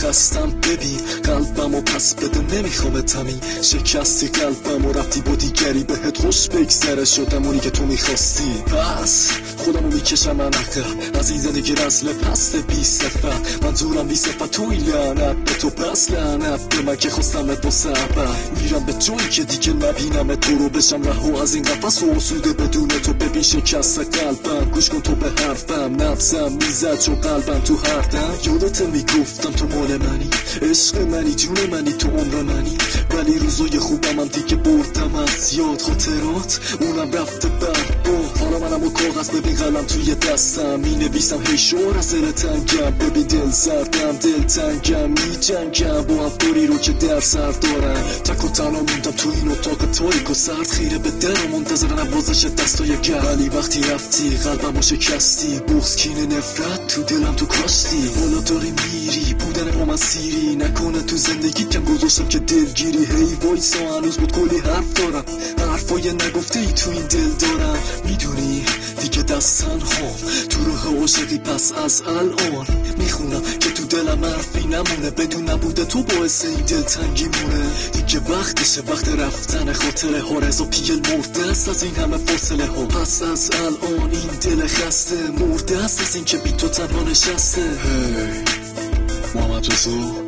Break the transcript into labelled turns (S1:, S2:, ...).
S1: خستم ببین قلبمو پس بده نمیخوام تمی شکستی قلبمو رفتی با دیگری بهت خوش بگذره شدم اونی که تو میخواستی پس خودمو میکشم من عقب از این زندگی رزل پست بی صفت منظورم بی صفت توی لعنت به تو پس لعنت به من که خواستمت با سبب میرم به جایی که دیگه نبینم تو رو بشم رها از این قفس و آسوده بدون تو ببین شکست قلبم گوش کن تو به حرفم نفسم میزد چون قلبم تو هر دم یادت میگفتم تو مال منی عشق منی جون منی تو عمر منی ولی روزای خوبم هم دیگه بردم از یاد خاطرات اونم رفته برباد حالا منم و کاغذ ببین قلم توی دستم می نویسم هی شور از دل تنگم ببین دل سردم دل تنگم می جنگم با افکاری رو که در سر دارم تک و تنها موندم تو این اتاق تاریک و سرد خیره به درم منتظر نوازش دستای گرم ولی وقتی رفتی قلبمو شکستی بغض کینه نفرت تو دلم تو کاشتی حالا داری میری بودن با من سیری نکنه تو زندگی کم گذاشتم که دلگیری هی وایسا هنوز بود کلی حرف دارم حرفای نگفته ای تو این دل دارم میدونی دیگه دست تنها تو روح عاشقی پس از الان میخونم که تو دلم حرفی نمونه بدون نبوده تو باعث این دل تنگی مونه دیگه وقتشه وقت رفتن خاطره ها رضا پیل مرده است از این همه فاصله ها پس از الان این دل خسته مرده است از این که بی تو تنها نشسته محمد رضا